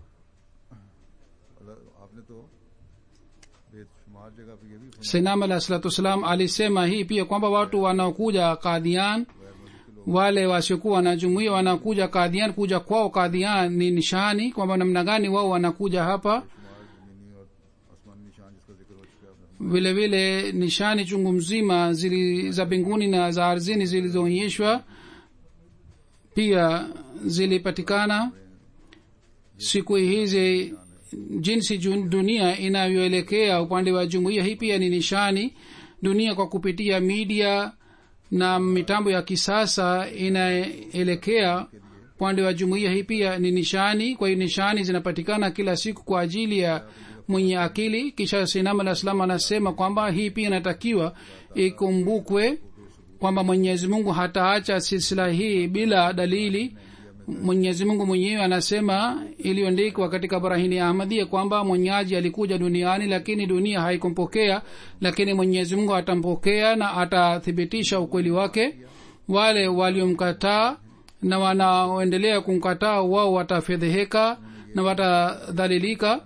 आपने तो बेशुमार जगह पे ये भी फरमाया, Sayyidina alayhi salatu wasalam alisema hii pia kwamba watu wanaokuja Qadian, wale wasiokuwa na jumuiya wanakuja Qadian, kuja kwao Qadian ni nishani, kwamba namna gani wao wanakuja hapa. शुमार जमीनी और आसमानी निशान जिसका जिक्र हो चुका है आपने, vile vile nishani chungu mzima zili za mbinguni na za ardhini zilizoonyeshwa pia zilipatikana. Siku hizi jinsi jun- dunia inavyoelekea upande wa jumuiya hii pia ni nishani. Dunia kwa kupitia media na mitambo ya kisasa inaelekea upande wa jumuiya hii pia ni nishani. Kwa hiyo nishani zinapatikana kila siku kwa ajili ya mwenye akili. Kisha Sayyidina alayhi salam anasema kwamba hii pia inatakiwa ikumbukwe kwamba Mwenyezi Mungu hataacha silsila hii bila dalili. Mwenyezi Mungu mwenyewe anasema, iliyoandikwa katika Barahini ya Ahmadiyya kwamba mwenyaji alikuja duniani lakini dunia haikumpokea, lakini Mwenyezi Mungu atampokea na atathibitisha ukweli wake. Wale waliomkataa na wanaoendelea kumkataa wao watafedheheka na watadhalilika.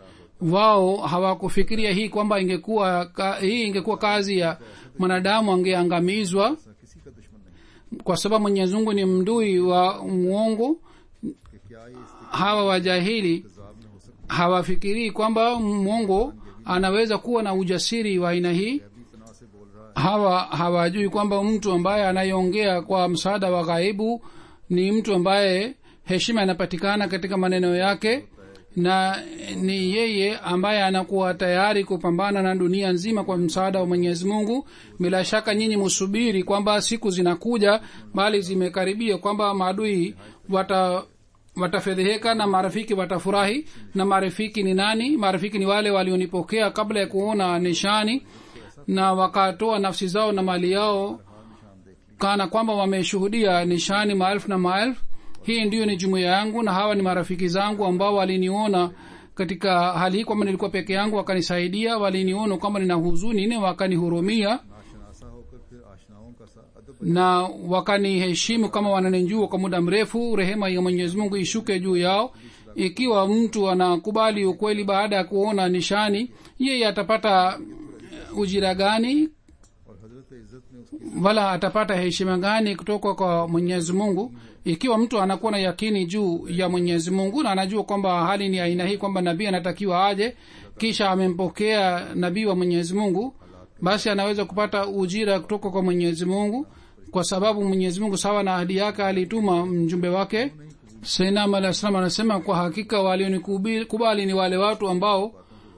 Wao hawakufikiria hii kwamba ingekuwa ka, hii ingekuwa kazi ya mwanadamu, angeangamizwa किसी का दुश्मन नहीं kwa sababu Mwenyezi Mungu ni mdui wa muongo. कि क्या ये इस Hawa wajahili इंतजाम में हो सकता hawafikirii kwamba mwongo anaweza kuwa na ujasiri wa aina hii. है? अभी तना से बोल रहा है, Hawa hawajui kwamba mtu ambaye anayeongea kwa msaada wa ghaibu ni mtu ambaye heshima inapatikana katika maneno yake, na ni yeye ambaye anakuwa tayari kupambana na dunia nzima kwa msaada wa Mwenyezi Mungu. Bila shaka nyinyi musubiri kwamba siku zinakuja, bali zimekaribia, kwamba maadui wata watafedheheka na marafiki watafurahi. Na marafiki ni nani? Marafiki ni wale walionipokea kabla ya kuona nishani na wakatoa nafsi zao na mali yao kana kwamba wameshuhudia nishani maelfu na maelfu. Hii ndiyo ni jumuiya yangu na hawa ni marafiki zangu ambao waliniona katika hali hii kwamba nilikuwa peke yangu, wakanisaidia. Waliniona kwamba nina huzuni ne, wakanihurumia नाशनासा होकर फिर आशनाओं का सा अदब na wakaniheshimu kama wananijua kwa muda mrefu. Rehema ya Mwenyezi Mungu ishuke juu yao. Ikiwa mtu anakubali ukweli baada ya kuona nishani, yeye atapata ujira gani और हजरत इज्जत में उसकी wala atapata heshima gani kutoka kwa Mwenyezi Mungu? Ikiwa mtu anakuwa na yakini juu ya Mwenyezi Mungu na anajua kwamba hali ni aina hii, kwamba nabii anatakiwa aje, kisha amempokea nabii wa Mwenyezi Mungu, basi anaweza kupata ujira kutoka kwa Mwenyezi Mungu, kwa sababu Mwenyezi Mungu sawa na ahadi yake alituma mjumbe wake. Sayyidina alayhi salam anasema, kwa hakika walionikubali ni wale watu ambao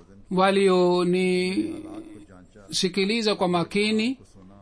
walionisikiliza kwa makini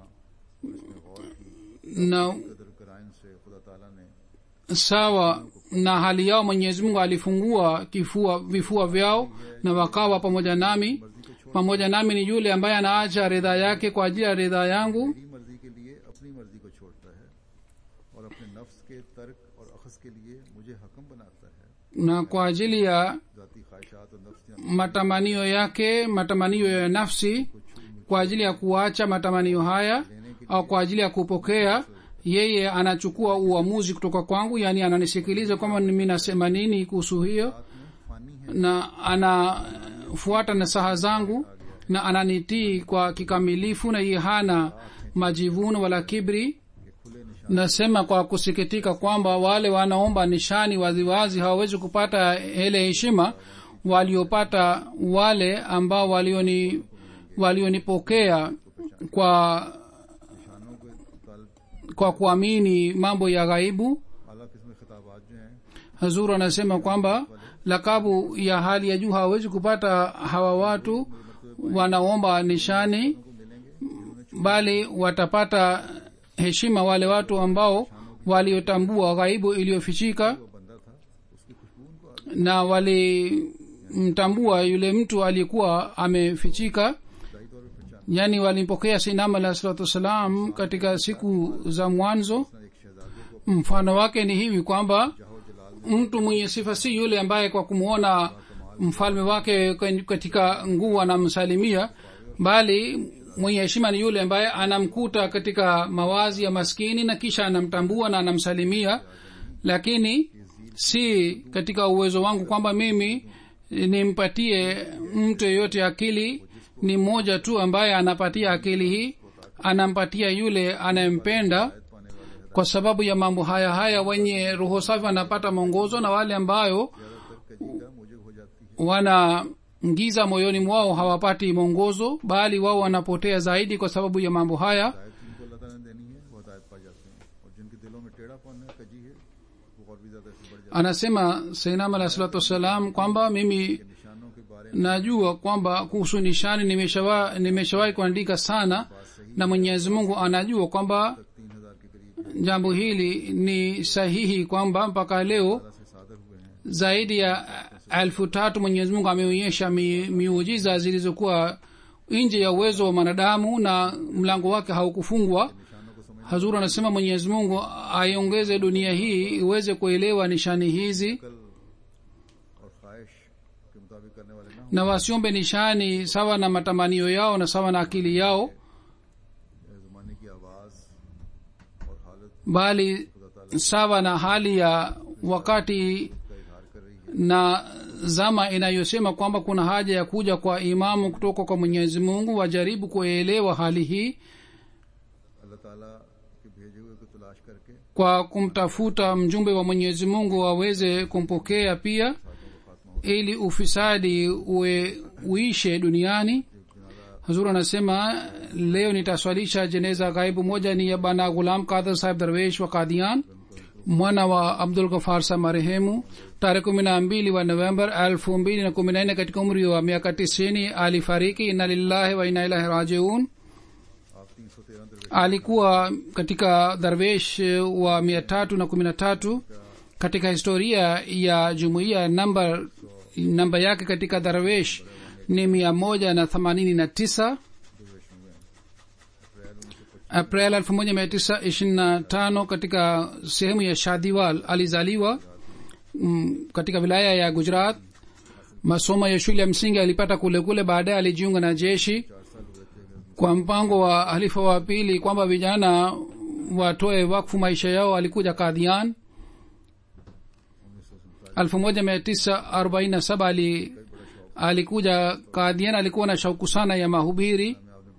na कदर कराइन से खुदा ताला ने sawa na hali yao. Mwenyezi Mungu alifungua kifua vifua vyao na wakawa pamoja nami. Pamoja nami ni yule ambaye anaacha ridha yake kwa ajili ya ridha yangu, मेरी मर्जी के लिए अपनी मर्जी को छोड़ता है और अपने नफ्स के तर्क और अखज़ के लिए मुझे हकम बनाता है। na kwa ajili ya जाती ख्वाहिशात और नफ्स matamanio yake, matamanio ya nafsi, kwa ajili ya kuacha matamanio haya au kwa ajili ya kupokea, yeye anachukua uamuzi kutoka kwangu, yani ananisikiliza kwamba mimi nasema nini kuhusu hiyo, में फानी है na anafuata nasaha zangu na ananitii kwa kikamilifu, na yeye hana majivuno wala kibri. कि खुले निशान Nasema kwa kusikitika kwamba wale wanaomba nishani waziwazi hawawezi kupata ile heshima waliopata wale ambao walioni walionipokea kwa निशानों के ताल्लुक kwa kuamini mambo ya ghaibu. आला किस्म के खिताबात जो हैं Hazur anasema kwamba lakabu ya hali ya juu hawawezi kupata hawa watu wanaomba nishani, bali watapata heshima wale watu ambao waliotambua ghaibu iliyofichika वो बंदा था उसकी खुशबू उनको आ na walimtambua yule mtu aliyekuwa amefichika. गई तौर पर पहचान Yani walimpokea Sayyidina alayhi salatu wassalam katika siku za mwanzo. एक शहजादे को Mfano wake ni hivi kwamba जाहो जलाल mtu mwenye sifa si yule ambaye kwa kumwona mfalme wake katika nguo anamsalimia, bali mwenye heshima ni yule ambaye anamkuta katika mawazi ya maskini na kisha anamtambua na anamsalimia. Lakini si katika uwezo wangu kwamba mimi nimpatie mtu yeyote akili. Ni mmoja tu ambaye anapatia akili hii, anampatia yule anayempenda. Kwa sababu ya mambo haya haya wenye roho safi wanapata mwongozo, na wale ambayo wana ngiza moyoni mwao hawapati mwongozo, bali wao wanapotea zaidi kwa sababu ya mambo haya. Anasema Sayyidina alayhi salatu wassalam kwamba mimi najua kwamba kuhusu nishani nimeshawahi nimeshawahi kuandika sana, na Mwenyezi Mungu anajua kwamba jambo hili ni sahihi, kwamba mpaka leo zaidi ya elfu tatu Mwenyezi Mungu ameonyesha mi, miujiza zilizokuwa nje ya uwezo wa mwanadamu na mlango wake haukufungwa. Hazur anasema Mwenyezi Mungu aiongeze dunia hii iweze kuelewa nishani hizi, na wasiombe nishani sawa na matamanio yao na sawa na akili yao, bali sawa na hali ya wakati na zama inayosema kwamba kuna haja ya kuja kwa imamu kutoka kwa Mwenyezi Mungu. Wajaribu kuelewa hali hii kwa kumtafuta mjumbe wa Mwenyezi Mungu waweze kumpokea pia, ili ufisadi uwe uishe duniani. Hazur anasema leo nitaswalisha jeneza ghaibu. Moja ni ya bana Ghulam Qadir Sahib Darwesh wa Qadian, mwana wa Abdul Ghaffar Sahib marehemu. Tarehe kumi na mbili wa Novemba elfu mbili na kumi na nne katika umri wa miaka tisini alifariki. Inna lillahi wa inna ilaihi rajiun. Alikuwa katika darwesh wa mia tatu na kumi na tatu. Katika historia ya jumuiya namba namba yake katika darwesh ni mia moja na themanini na tisa. April elfu moja mia tisa ishirini na tano katika sehemu ya Shadiwal alizaliwa m, katika wilaya ya Gujarat. Masomo ya shule ya msingi alipata kule kule, baadaye alijiunga na jeshi kwa mpango wa halifa wa pili kwamba vijana watoe wakfu maisha yao. Alikuja Qadian elfu moja mia tisa arobaini na saba. ali alikuja Qadian. Alikuwa na shauku sana ya mahubiri.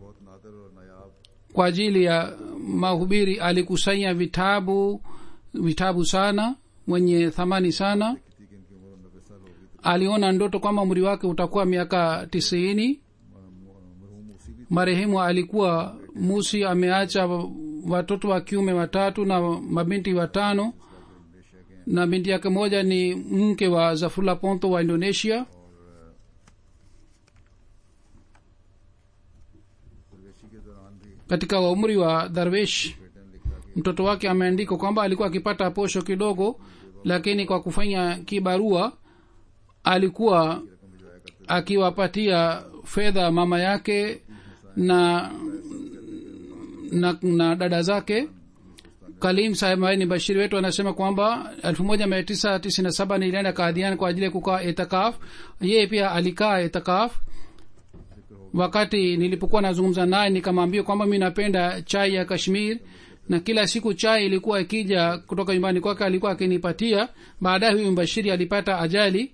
Kwa ajili ya mahubiri alikusanya vitabu vitabu sana wenye thamani sana. Aliona ndoto kwamba umri wake utakuwa miaka tisini. Marehemu alikuwa musi, ameacha watoto wa kiume watatu na mabinti watano, na binti yake moja ni mke wa Zafrullah Ponto wa Indonesia. Katika umri wa Darwesh mtoto wake ameandika kwamba alikuwa akipata posho kidogo, lakini kwa kufanya kibarua alikuwa akiwapatia fedha mama yake na na, na dada zake. Kalim Sahib ni bashiri wetu anasema kwamba elfu moja mia tisa tisini na saba nilienda Qadian kwa ajili ya kukaa itikaf. Yeye pia alikaa itikaf. Wakati nilipokuwa nazungumza naye nikamwambia kwamba mimi napenda chai ya Kashmir, na kila siku chai ilikuwa ikija kutoka nyumbani kwake alikuwa akinipatia. Baadaye huyu mbashiri alipata ajali,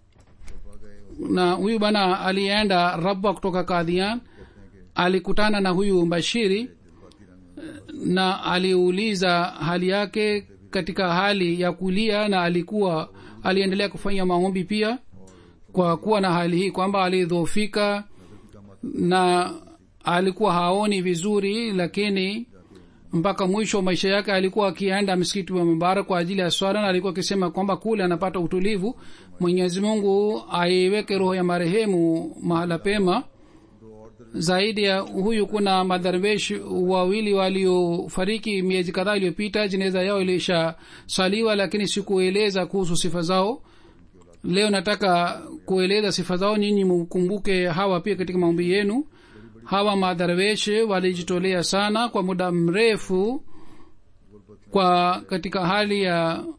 na huyu bana alienda Rabwa kutoka Qadian. Alikutana na huyu mbashiri na aliuliza hali yake katika hali ya kulia, na alikuwa aliendelea kufanya maombi pia kwa kuwa na hali hii kwamba alidhoofika na alikuwa haoni vizuri, lakini mpaka mwisho wa maisha yake alikuwa akienda msikiti wa Mubarak kwa ajili ya swala, na alikuwa akisema kwamba kule anapata utulivu. Mwenyezi Mungu aiweke roho ya marehemu mahala pema. Zaidi ya huyu kuna madarwesh wawili waliofariki miezi kadhaa iliyopita. jeneza yao ilisha saliwa, lakini sikueleza kuhusu sifa zao. Leo nataka kueleza sifa zao, nyinyi mkumbuke hawa pia katika maombi yenu. Hawa madarwesh walijitolea sana kwa muda mrefu kwa katika hali ya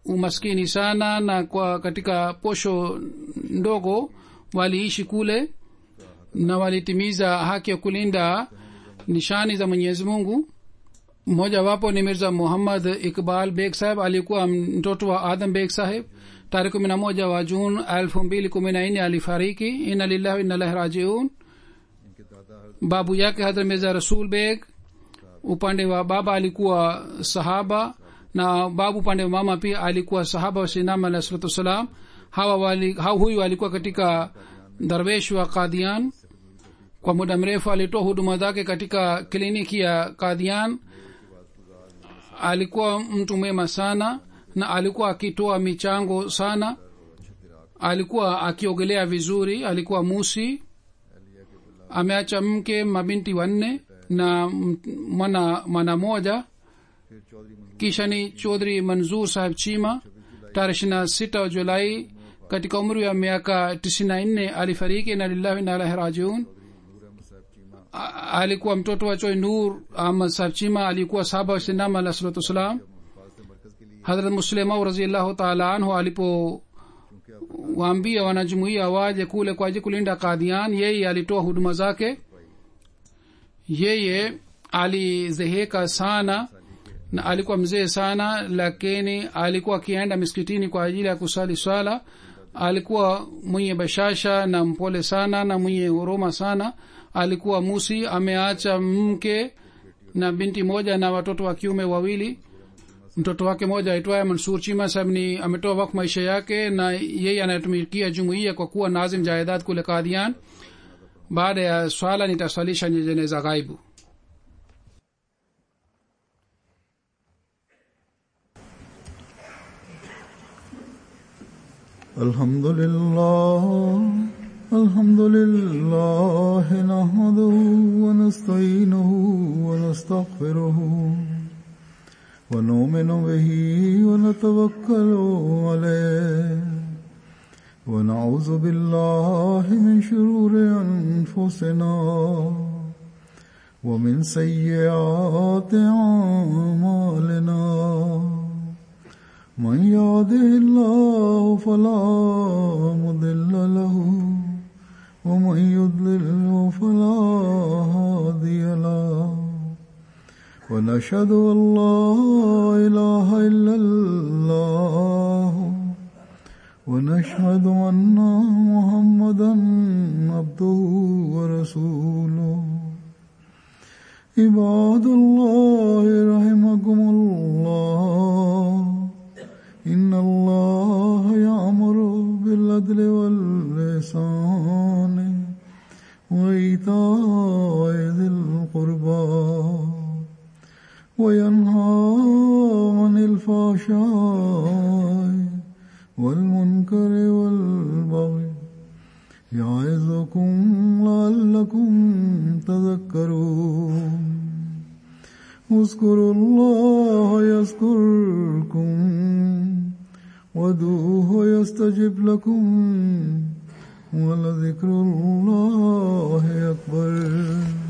umaskini sana na kwa katika posho ndogo waliishi kule na walitimiza haki ya kulinda nishani za mwenyezi mungu. mmoja wapo ni mirza muhammad iqbal beg saheb, alikuwa mtoto wa adam beg saheb. tarehe kumi na moja wa juni elfu mbili kumi na nne alifariki. inna lillahi wa inna ilaihi rajiun. babu yake hadrat mirza rasul beg upande wa baba alikuwa sahaba na babu upande wa mama pia alikuwa sahaba wa sinama alayhi salatu wasalam. hawa wali hao huyu alikuwa katika darwesh wa Qadian. kwa muda mrefu alitoa huduma zake katika kliniki ya Qadian. alikuwa mtu mwema sana na alikuwa akitoa michango sana. alikuwa akiogelea vizuri. alikuwa musi. ameacha mke, mabinti wanne na mwana mwana moja. kisha ni Chaudhry Manzoor Sahib Chima. tarehe ishirini na sita Julai katika umri wa miaka tisini na nne alifariki. na lillahi wa inna ilaihi rajiun. alikuwa mtoto wa Choi Nur Ahmad Sahib Chima, alikuwa sahaba wa Sinama alayhi salatu wasalam. Hazrat Muslima radhiyallahu ta'ala anhu alipo waambia wanajumuiya waje kule kwa ajili kulinda Qadian, yeye alitoa huduma zake. yeye alizeheka sana na alikuwa mzee sana, lakini alikuwa akienda miskitini kwa ajili ya kusali swala. alikuwa mwenye bashasha na mpole sana na mwenye huruma sana. alikuwa musi. ameacha mke na binti moja na watoto wa kiume wawili. mtoto wake moja aitwaye Mansur Chima Sahib ni ametoa wakfu maisha yake na yeye anatumikia jumuiya kwa kuwa nazim jaidad kule Qadian. baada ya swala nitaswalisha jeneza ghaibu. Alhamdulillah alhamdulillah nahmaduhu wa nasta'inuhu wa nastaghfiruhu wa nu'minu bihi wa natawakkalu alayhi wa na'udhu billahi min shururi anfusina wa min sayyiati a'malina. من يهده الله فلا مضل له ومن يضلل فلا هادي له ونشهد أن لا إله إلا الله ونشهد أن محمدا عبده ورسوله. عباد الله رحمكم الله إن الله يأمر بالعدل والإحسان وإيتاء ذي القربى وينهى عن الفحشاء والمنكر والبغي يعظكم لعلكم تذكرون. اذكروا الله يذكركم وادعوه يستجب لكم ولذكر الله أكبر.